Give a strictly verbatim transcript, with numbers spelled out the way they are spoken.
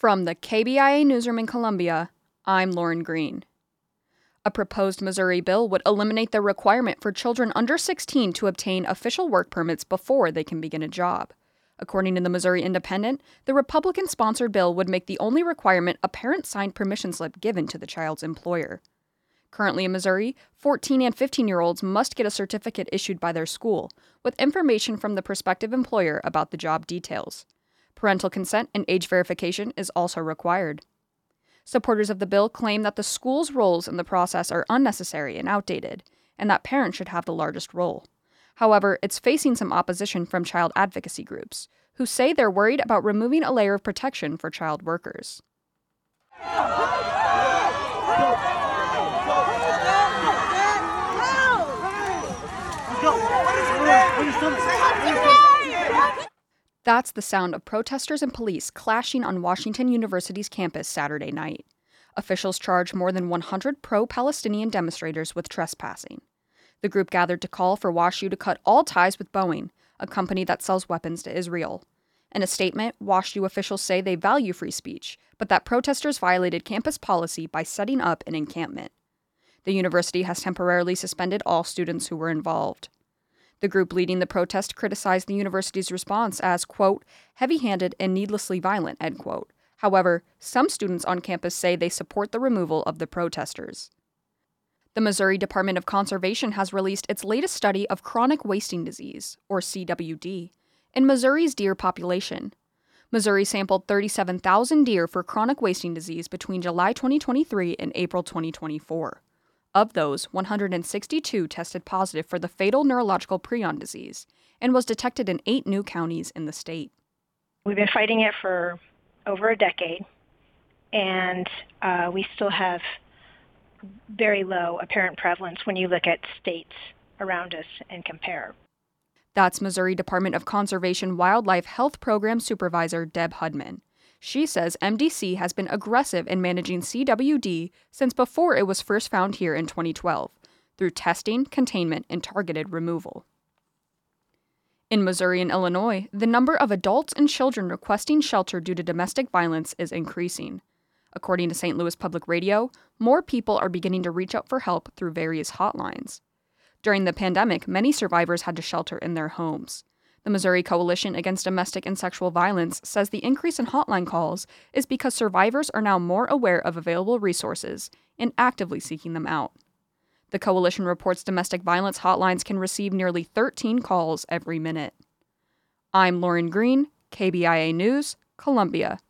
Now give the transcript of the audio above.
From the K B I A newsroom in Columbia, I'm Lauren Green. A proposed Missouri bill would eliminate the requirement for children under sixteen to obtain official work permits before they can begin a job. According to the Missouri Independent, the Republican-sponsored bill would make the only requirement a parent-signed permission slip given to the child's employer. Currently in Missouri, fourteen and fifteen-year-olds must get a certificate issued by their school, with information from the prospective employer about the job details. Parental consent and age verification is also required. Supporters of the bill claim that the school's roles in the process are unnecessary and outdated, and that parents should have the largest role. However, it's facing some opposition from child advocacy groups, who say they're worried about removing a layer of protection for child workers. That's the sound of protesters and police clashing on Washington University's campus Saturday night. Officials charged more than one hundred pro-Palestinian demonstrators with trespassing. The group gathered to call for WashU to cut all ties with Boeing, a company that sells weapons to Israel. In a statement, WashU officials say they value free speech, but that protesters violated campus policy by setting up an encampment. The university has temporarily suspended all students who were involved. The group leading the protest criticized the university's response as, quote, heavy-handed and needlessly violent, end quote. However, some students on campus say they support the removal of the protesters. The Missouri Department of Conservation has released its latest study of chronic wasting disease, or C W D, in Missouri's deer population. Missouri sampled thirty-seven thousand deer for chronic wasting disease between July twenty twenty-three and April twenty twenty-four. Of those, one hundred sixty-two tested positive for the fatal neurological prion disease and was detected in eight new counties in the state. We've been fighting it for over a decade, and uh, we still have very low apparent prevalence when you look at states around us and compare. That's Missouri Department of Conservation Wildlife Health Program Supervisor Deb Hudman. She says M D C has been aggressive in managing C W D since before it was first found here in twenty twelve, through testing, containment, and targeted removal. In Missouri and Illinois, the number of adults and children requesting shelter due to domestic violence is increasing. According to Saint Louis Public Radio, more people are beginning to reach out for help through various hotlines. During the pandemic, many survivors had to shelter in their homes. The Missouri Coalition Against Domestic and Sexual Violence says the increase in hotline calls is because survivors are now more aware of available resources and actively seeking them out. The coalition reports domestic violence hotlines can receive nearly thirteen calls every minute. I'm Lauren Green, K B I A News, Columbia.